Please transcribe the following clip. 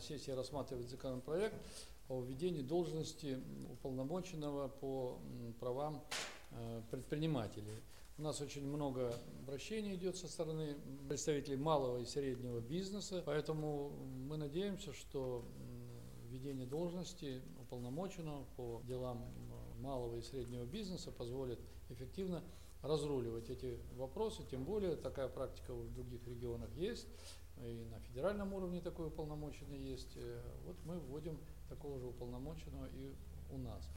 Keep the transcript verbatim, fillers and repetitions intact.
сессии рассматривать законопроект о введении должности уполномоченного по правам предпринимателей. У нас очень много обращений идет со стороны представителей малого и среднего бизнеса, поэтому мы надеемся, что введение должности уполномоченного по делам малого и среднего бизнеса позволит эффективно разруливать эти вопросы, тем более такая практика в других регионах есть, и на федеральном уровне такой уполномоченный есть. Вот мы вводим такого же уполномоченного и у нас.